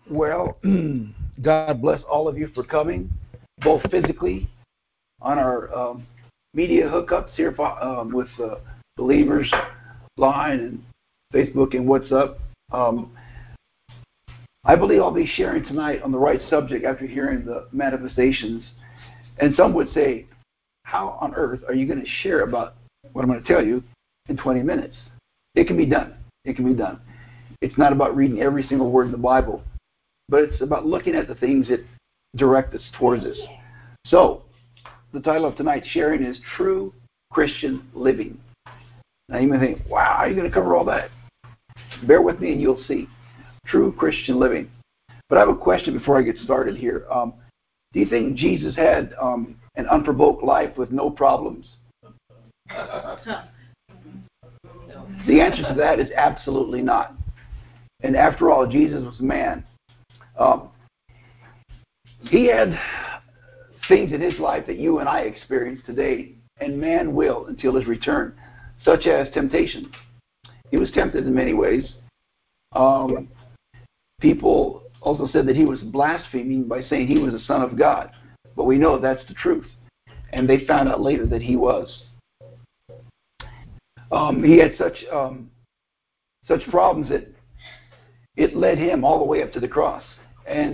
Well, God bless all of you for coming, both physically on our media hookups here with Believers Line and Facebook and WhatsApp. I believe I'll be sharing tonight on the right subject after hearing the manifestations. And some would say, how on earth are you going to share about what I'm going to tell you in 20 minutes? It can be done. It can be done. It's not about reading every single word in the Bible, but it's about looking at the things that direct us towards us. So, the title of tonight's sharing is True Christian Living. Now, you may think, wow, how are you going to cover all that? Bear with me and you'll see. True Christian living. But I have a question before I get started here. Do you think Jesus had an unprovoked life with no problems? The answer to that is absolutely not. And after all, Jesus was man. He had things in his life that you and I experience today, and man will until his return, such as temptation. He was tempted in many ways. People also said that he was blaspheming by saying he was the Son of God. But we know that's the truth. And they found out later that he was. He had such problems that it led him all the way up to the cross. And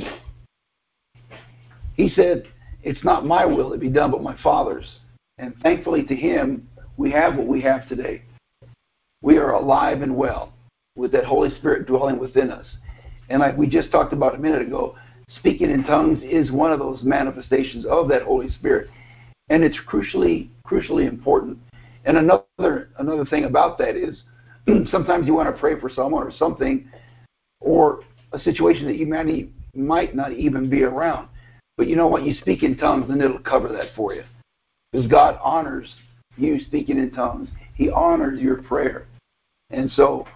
he said, it's not my will to be done, but my Father's. And thankfully to him, we have what we have today. We are alive and well with that Holy Spirit dwelling within us. And like we just talked about a minute ago, speaking in tongues is one of those manifestations of that Holy Spirit. And it's crucially important. And another thing about that is sometimes you want to pray for someone or something or a situation that you might not even be around. But you know what? You speak in tongues and it'll cover that for you. Because God honors you speaking in tongues. He honors your prayer. And so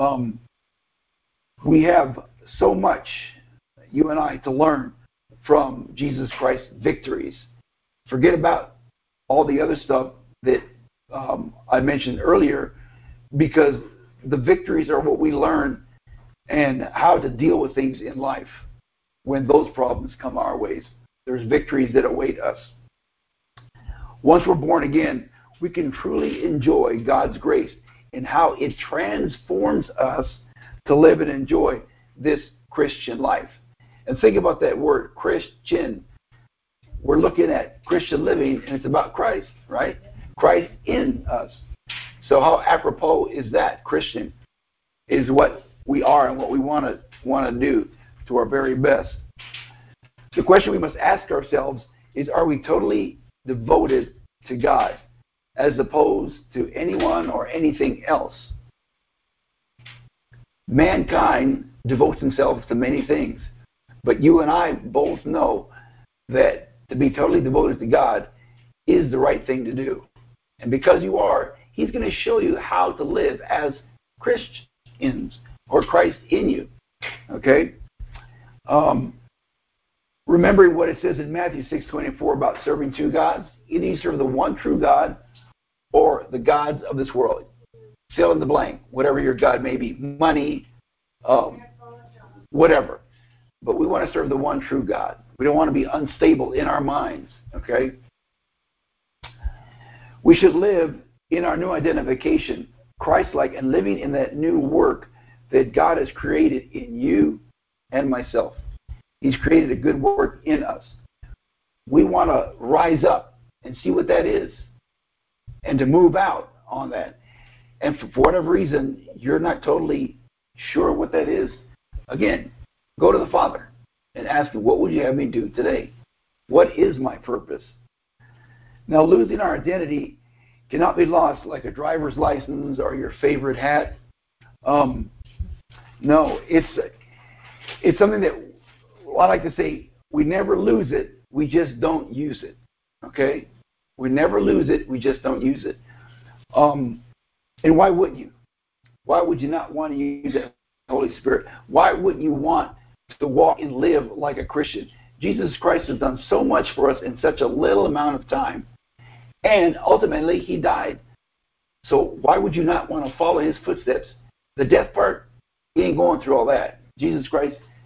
we have so much, you and I, to learn from Jesus Christ's victories. Forget about all the other stuff that I mentioned earlier, because the victories are what we learn and how to deal with things in life when those problems come our ways. There's victories that await us. Once we're born again, we can truly enjoy God's grace and how it transforms us to live and enjoy this Christian life. And think about that word, Christian. We're looking at Christian living, and it's about Christ, right? Christ in us. So how apropos is that? Christian is what we are and what we want to do to our very best. The question we must ask ourselves is, are we totally devoted to God as opposed to anyone or anything else? Mankind devotes themselves to many things, but you and I both know that to be totally devoted to God is the right thing to do. And because you are, He's going to show you how to live as Christians or Christ in you. Okay? Remembering what it says in Matthew 6:24 about serving two gods. Either you serve the one true God or the gods of this world. Fill in the blank, whatever your God may be. Money, whatever. But we want to serve the one true God. We don't want to be unstable in our minds. Okay? We should live in our new identification, Christ-like, and living in that new work that God has created in you and myself. He's created a good work in us. We want to rise up and see what that is and to move out on that. And for whatever reason, you're not totally sure what that is, again, go to the Father and ask Him, what would you have me do today? What is my purpose? Now, losing our identity cannot be lost like a driver's license or your favorite hat. No, it's something that I like to say, we never lose it, we just don't use it. Okay? We never lose it, we just don't use it. And why wouldn't you? Why would you not want to use that Holy Spirit? Why wouldn't you want to walk and live like a Christian? Jesus Christ has done so much for us in such a little amount of time. And ultimately, He died. So why would you not want to follow His footsteps? The death part, He ain't going through all that. Jesus Christ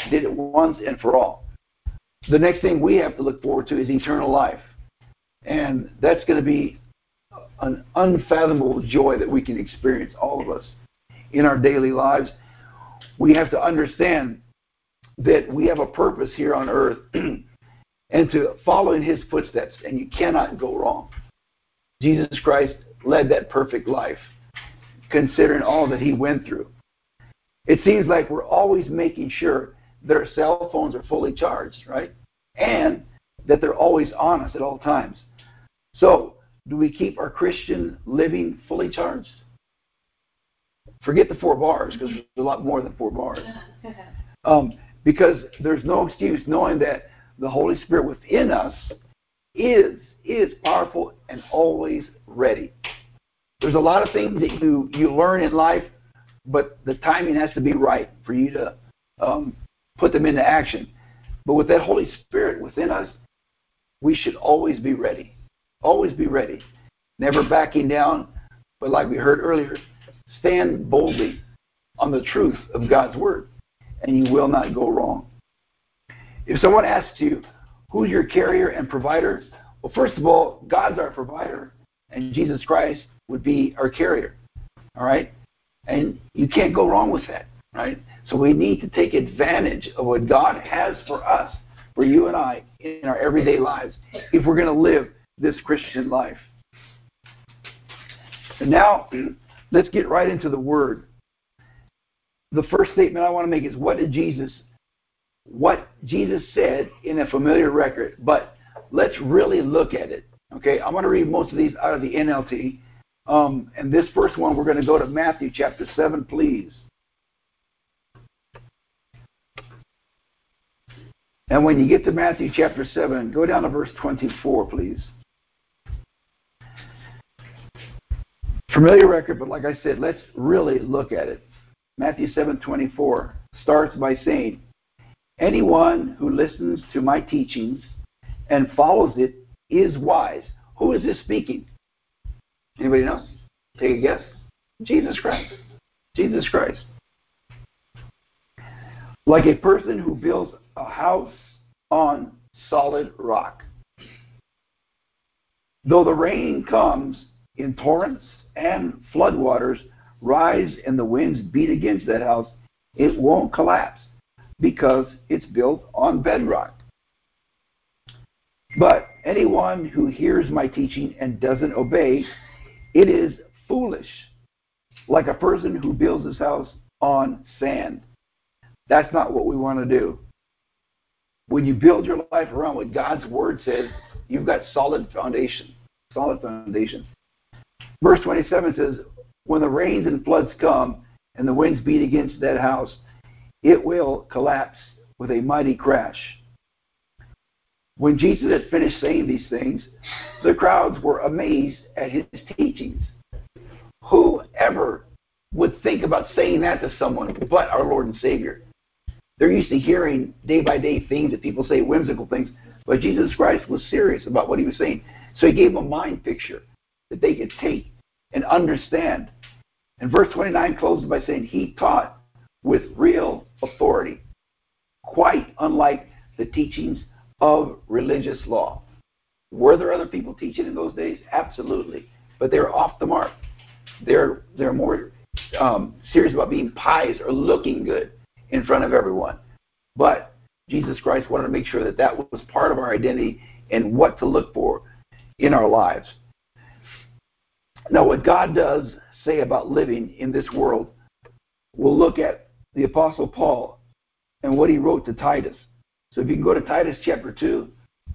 did it once and for all. The next thing we have to look forward to is eternal life. And that's going to be an unfathomable joy that we can experience, all of us, in our daily lives. We have to understand that we have a purpose here on earth and to follow in his footsteps, and you cannot go wrong. Jesus Christ led that perfect life, considering all that he went through. It seems like we're always making sure that our cell phones are fully charged, right? And that they're always on us at all times. So, do we keep our Christian living fully charged? Forget the 4 bars, because there's a lot more than 4 bars. Because there's no excuse knowing that the Holy Spirit within us is powerful and always ready. There's a lot of things that you learn in life, but the timing has to be right for you to put them into action. But with that Holy Spirit within us, we should always be ready. Always be ready. Never backing down, but like we heard earlier, stand boldly on the truth of God's Word, and you will not go wrong. If someone asks you, who's your carrier and provider? Well, first of all, God's our provider, and Jesus Christ would be our carrier. All right? And you can't go wrong with that, right? So we need to take advantage of what God has for us, for you and I, in our everyday lives, if we're going to live this Christian life. And now, let's get right into the Word. The first statement I want to make is what Jesus said in a familiar record, but let's really look at it. Okay, I'm going to read most of these out of the NLT. And this first one, we're going to go to Matthew chapter 7, please. And when you get to Matthew chapter 7, go down to verse 24, please. Familiar record, but like I said, let's really look at it. Matthew 7:24 starts by saying, anyone who listens to my teachings and follows it is wise. Who is this speaking? Anybody know? Take a guess. Jesus Christ. Jesus Christ. Like a person who builds a house on solid rock. Though the rain comes in torrents and floodwaters rise and the winds beat against that house, it won't collapse because it's built on bedrock. But anyone who hears my teaching and doesn't obey, it is foolish, like a person who builds his house on sand. That's not what we want to do. When you build your life around what God's Word says, you've got solid foundation. Solid foundation. Verse 27 says, when the rains and floods come and the winds beat against that house, it will collapse with a mighty crash. When Jesus had finished saying these things, the crowds were amazed at his teachings. Whoever would think about saying that to someone but our Lord and Savior? They're used to hearing day-by-day things that people say, whimsical things, but Jesus Christ was serious about what he was saying. So he gave them a mind picture that they could take and understand. And verse 29 closes by saying, he taught with real authority, quite unlike the teachings of religious law. Were there other people teaching in those days? Absolutely. But they were off the mark. They're more serious about being pious or looking good in front of everyone. But Jesus Christ wanted to make sure that that was part of our identity and what to look for in our lives. Now, what God does say about living in this world, we'll look at the Apostle Paul and what he wrote to Titus. So if you can go to Titus chapter 2.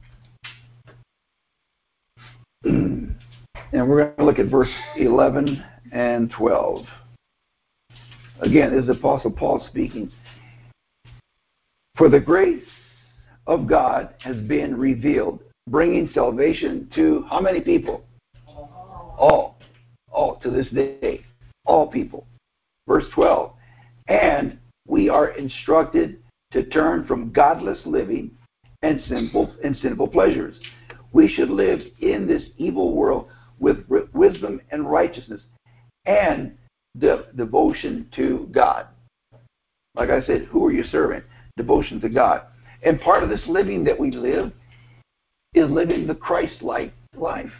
And we're going to look at verse 11 and 12. Again, this is Apostle Paul speaking. For the grace of God has been revealed, bringing salvation to how many people? All to this day. All people. Verse 12. And we are instructed to turn from godless living and sinful pleasures. We should live in this evil world with wisdom and righteousness and devotion to God. Like I said, who are you serving? devotion to God. And part of this living that we live is living the Christ-like life.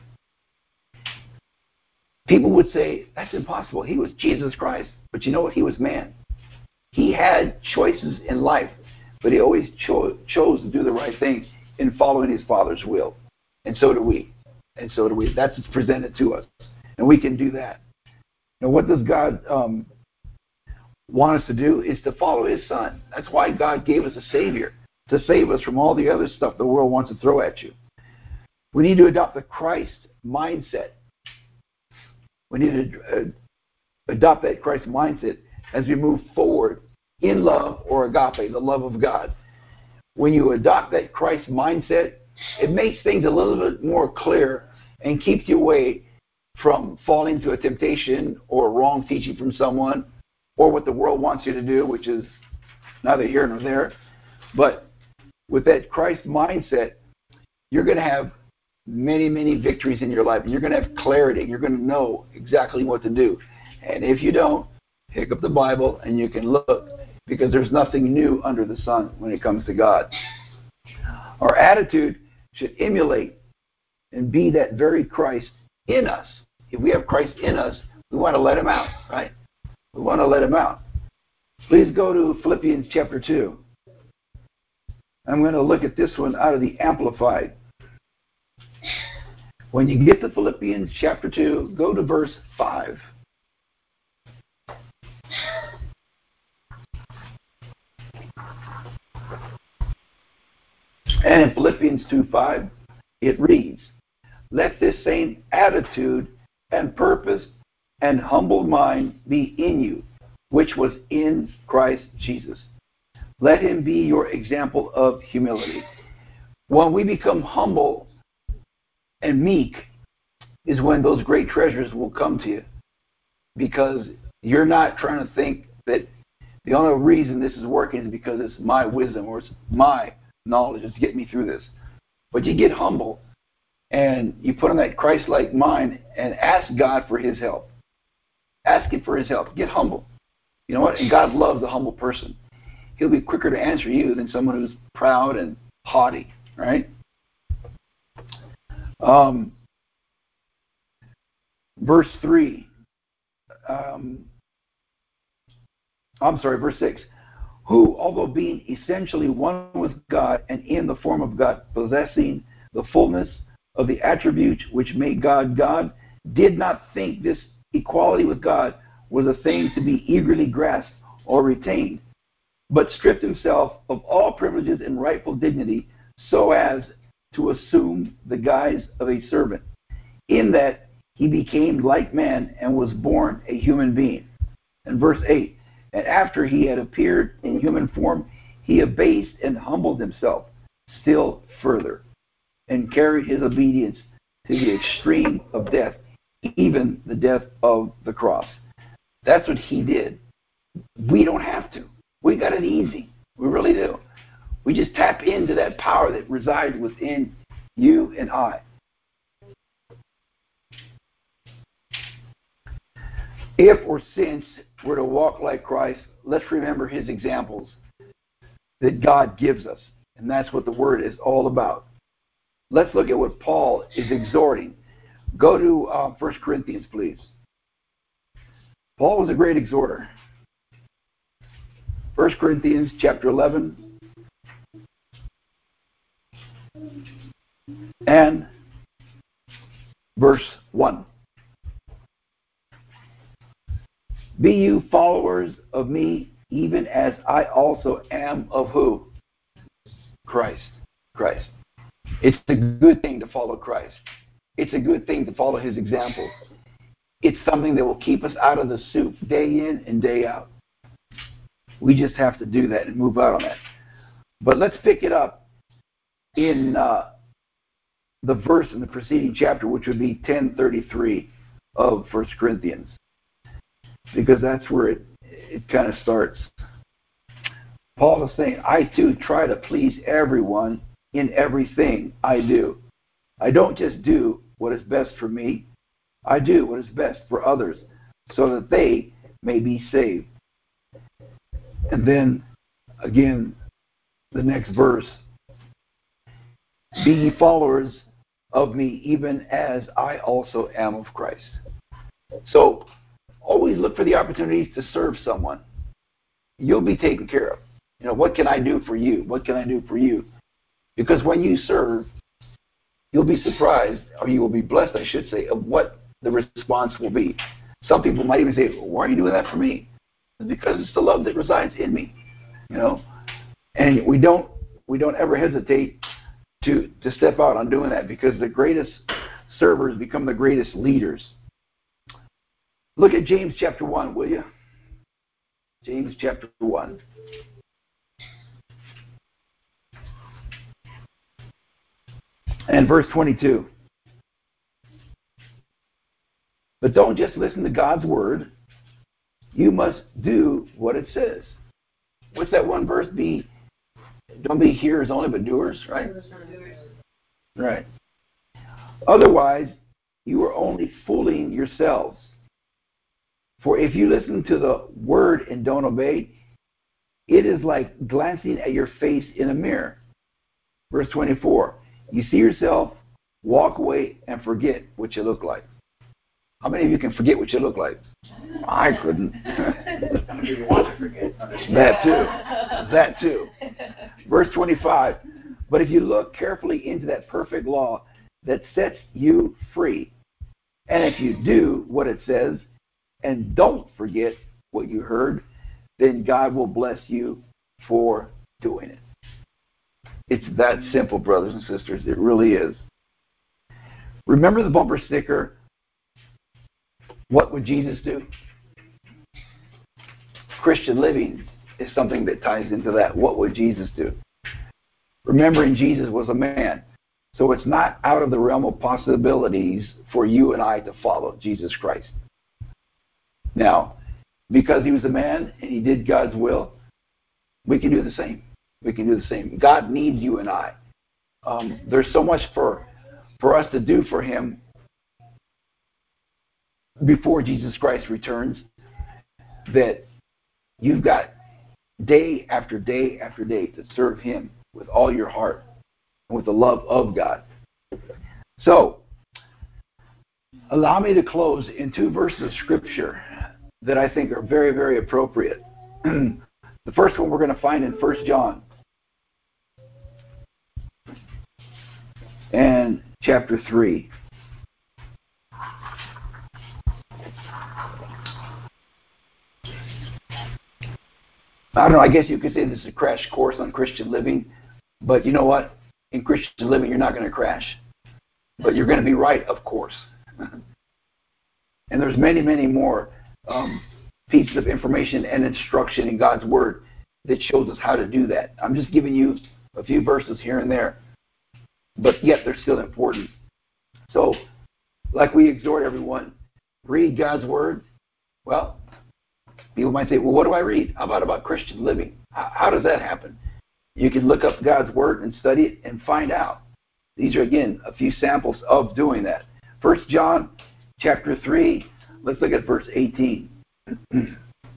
People would say, that's impossible. He was Jesus Christ. But you know what? He was man. He had choices in life, but he always chose to do the right thing in following his Father's will. And so do we. And so do we. That's presented to us. And we can do that. Now, what does God want us to do is to follow his Son. That's why God gave us a Savior, to save us from all the other stuff the world wants to throw at you. We need to adopt the Christ mindset. We need to adopt that Christ mindset as we move forward in love, or agape, the love of God. When you adopt that Christ mindset, it makes things a little bit more clear and keeps you away from falling into a temptation or wrong teaching from someone or what the world wants you to do, which is neither here nor there. But with that Christ mindset, you're going to have many, many victories in your life. And you're going to have clarity. You're going to know exactly what to do. And if you don't, pick up the Bible and you can look, because there's nothing new under the sun when it comes to God. Our attitude should emulate and be that very Christ in us. If we have Christ in us, we want to let him out, right? We want to let him out. Please go to Philippians chapter 2. I'm going to look at this one out of the Amplified. When you get to Philippians chapter 2, go to verse 5. And in Philippians 2:5, it reads, "Let this same attitude and purpose and humble mind be in you, which was in Christ Jesus. Let him be your example of humility." When we become humble and meek is when those great treasures will come to you, because you're not trying to think that the only reason this is working is because it's my wisdom or it's my knowledge is getting me through this. But you get humble and you put on that Christ-like mind and ask God for his help. Ask him for his help. Get humble. You know what? And God loves a humble person. He'll be quicker to answer you than someone who's proud and haughty, right? Verse 6. Who, although being essentially one with God and in the form of God, possessing the fullness of the attributes which made God God, did not think this equality with God was a thing to be eagerly grasped or retained, but stripped himself of all privileges and rightful dignity so as to assume the guise of a servant, in that he became like man and was born a human being. And verse 8, and after he had appeared in human form, he abased and humbled himself still further, and carried his obedience to the extreme of death, even the death of the cross. That's what he did. We don't have to. We got it easy. We really do. We just tap into that power that resides within you and I. If or since we're to walk like Christ, let's remember his examples that God gives us. And that's what the word is all about. Let's look at what Paul is exhorting. Go to 1 Corinthians, please. Paul was a great exhorter. 1 Corinthians chapter 11 and verse 1. Be you followers of me, even as I also am of who? Christ. Christ. It's a good thing to follow Christ. It's a good thing to follow his examples. It's something that will keep us out of the soup day in and day out. We just have to do that and move out on that. But let's pick it up in the verse in the preceding chapter, which would be 10:33 of 1 Corinthians. Because that's where it kind of starts. Paul is saying, I too try to please everyone in everything I do. I don't just do what is best for me. I do what is best for others so that they may be saved. And then, again, the next verse. Be ye followers of me, even as I also am of Christ. So always look for the opportunities to serve someone. You'll be taken care of. What can I do for you? What can I do for you? Because when you serve, you'll be surprised, or you will be blessed, I should say, of what the response will be. Some people might even say, why are you doing that for me? It's because it's the love that resides in me. And we don't ever hesitate to step out on doing that, because the greatest servers become the greatest leaders. Look at James chapter 1, will you? James chapter 1. And verse 22. But don't just listen to God's word. You must do what it says. What's that one verse? Don't be hearers only, but doers, right? Right. Otherwise, you are only fooling yourselves. For if you listen to the word and don't obey, it is like glancing at your face in a mirror. Verse 24. You see yourself, walk away, and forget what you look like. How many of you can forget what you look like? I couldn't. How many of you want to forget? That too. Verse 25. But if you look carefully into that perfect law that sets you free, and if you do what it says, and don't forget what you heard, then God will bless you for doing it. It's that simple, brothers and sisters. It really is. Remember the bumper sticker, what would Jesus do? Christian living is something that ties into that. What would Jesus do? Remembering Jesus was a man. So it's not out of the realm of possibilities for you and I to follow Jesus Christ. Now, because he was a man and he did God's will, we can do the same. We can do the same. God needs you and I. There's so much for us to do for him before Jesus Christ returns that you've got day after day after day to serve him with all your heart and with the love of God. So, allow me to close in two verses of Scripture that I think are very, very appropriate. The first one we're going to find in 1 John and chapter 3. I don't know, I guess you could say this is a crash course on Christian living, but you know what? In Christian living, you're not going to crash, but you're going to be right, of course. And there's many, many more pieces of information and instruction in God's Word that shows us how to do that. I'm just giving you a few verses here and there, but yet they're still important. So, like we exhort everyone, read God's Word. Well, people might say, well, what do I read? How about Christian living? How does that happen? You can look up God's Word and study it and find out. These are, again, a few samples of doing that. 1 John chapter 3, let's look at verse 18. It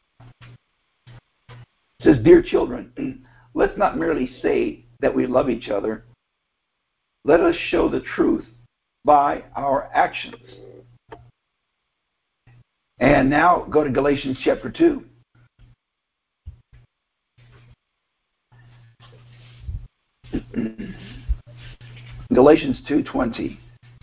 says, Dear children, let's not merely say that we love each other. Let us show the truth by our actions. And now go to Galatians chapter 2. Galatians 2:20.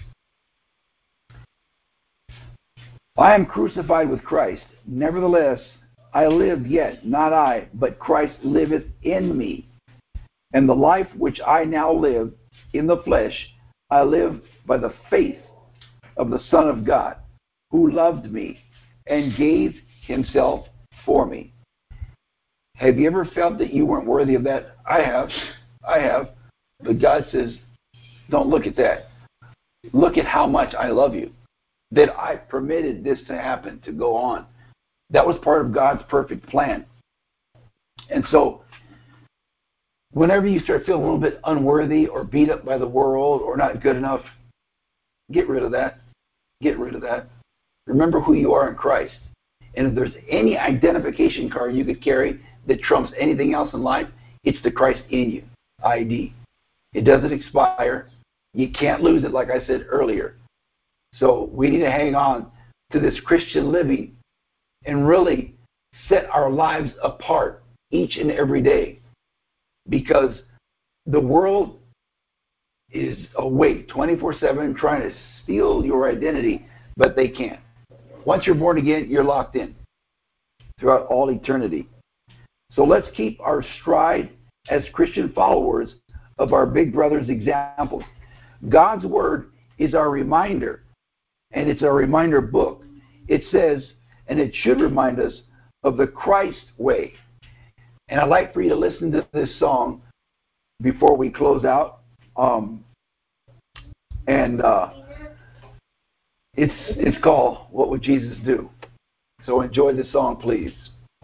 I am crucified with Christ. Nevertheless, I live yet, not I, but Christ liveth in me. And the life which I now live in the flesh, I live by the faith of the Son of God, who loved me and gave himself for me. Have you ever felt that you weren't worthy of that? I have. But God says, don't look at that. Look at how much I love you, that I permitted this to happen, to go on. That was part of God's perfect plan. And so, whenever you start feeling a little bit unworthy or beat up by the world or not good enough, get rid of that. Get rid of that. Remember who you are in Christ. And if there's any identification card you could carry that trumps anything else in life, It's the Christ in you, ID. It doesn't expire. You can't lose it, like I said earlier. So we need to hang on to this Christian living and really set our lives apart each and every day, because the world is awake 24/7 trying to steal your identity, but they can't. Once you're born again, you're locked in throughout all eternity. So let's keep our stride as Christian followers of our big brother's example. God's word is our reminder, and it's a reminder book. It says, and it should remind us of the Christ way. And I'd like for you to listen to this song before we close out. It's called What Would Jesus Do? So enjoy the song, please.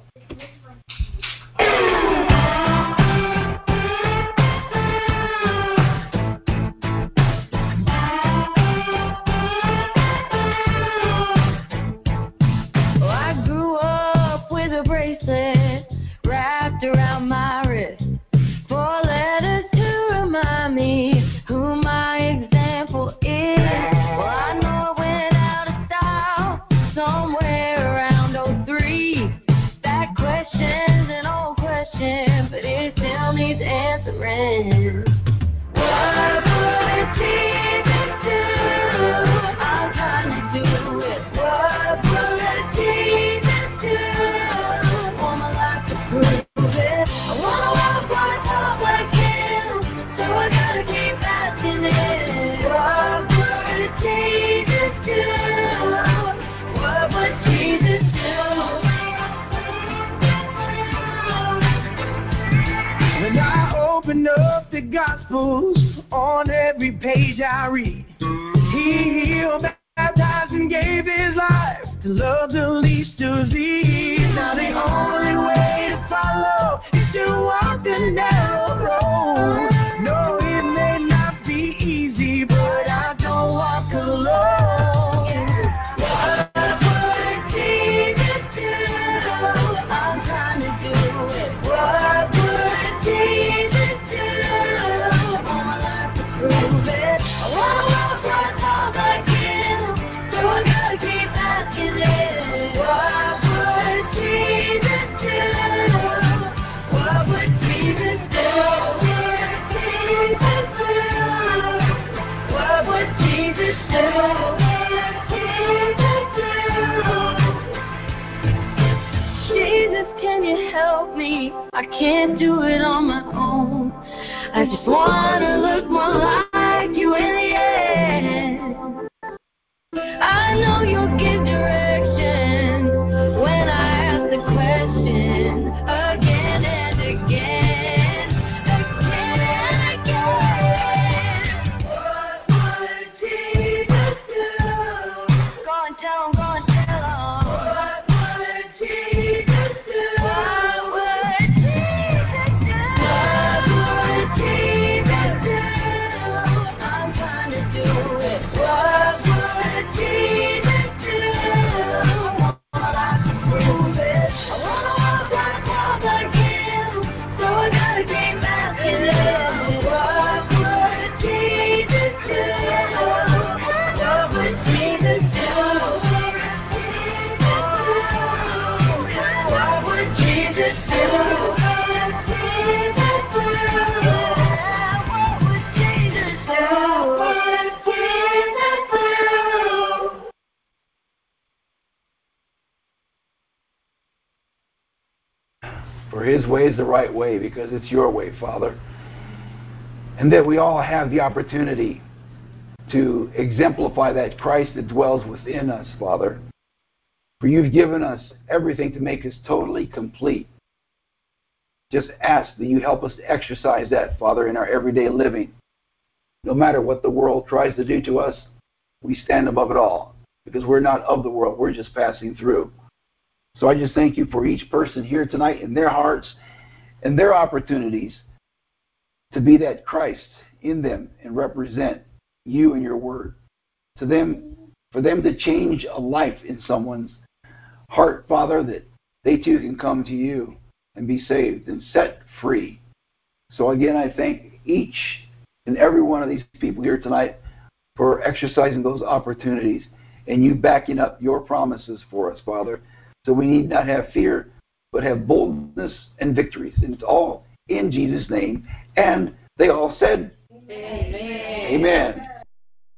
I grew up with a bracelet wrapped around my wrist, 4 letters to remind me who my example is. Well, I know it went out of style somewhere around '03. That question's an old question, but it still needs answering. What would Jesus do? I'm trying to do it. What would Jesus do? Want my life to prove it. I wanna walk, wanna talk like him, so I gotta keep asking it. What would Jesus do? What would Jesus do? When I open up the Gospels, on every page I read, He healed, baptized, and gave His life to love the least of these. Now the only way to follow is to walk the narrow road. No, it may not be easy, but I don't walk alone. What would Jesus do? I'm trying to do it. What would Jesus do? Want my life to prove it. I wanna walk, wanna talk like him, so I gotta keep asking it. What would Jesus do? What would Jesus do? What would Jesus do? Jesus, can you help me? I can't do it on my own. I just wanna look more like you in the end. I know you'll give direction when I ask the question again and again, again and again. What would Jesus do? Go and tell him, go and tell him. What would Jesus do? What would Jesus do? What would Jesus do? I'm trying to do it. What would Jesus do? I want to prove it. I wanna walk, wanna talk like him, so I gotta keep asking it. What would Jesus do? What would Jesus do? What would Jesus do? What would Jesus do? What would Jesus do? For His way is the right way, because it's your way, Father. And that we all have the opportunity to exemplify that Christ that dwells within us, Father. For you've given us everything to make us totally complete. Just ask that you help us to exercise that, Father, in our everyday living. No matter what the world tries to do to us, we stand above it all, because we're not of the world, we're just passing through. So I just thank you for each person here tonight and their hearts and their opportunities to be that Christ in them and represent you and your word. For them to change a life in someone's heart, Father, that they too can come to you and be saved and set free So again, I thank each and every one of these people here tonight for exercising those opportunities and you backing up your promises for us, Father. So we need not have fear, but have boldness and victories. And it's all in Jesus' name. And they all said, Amen. Amen.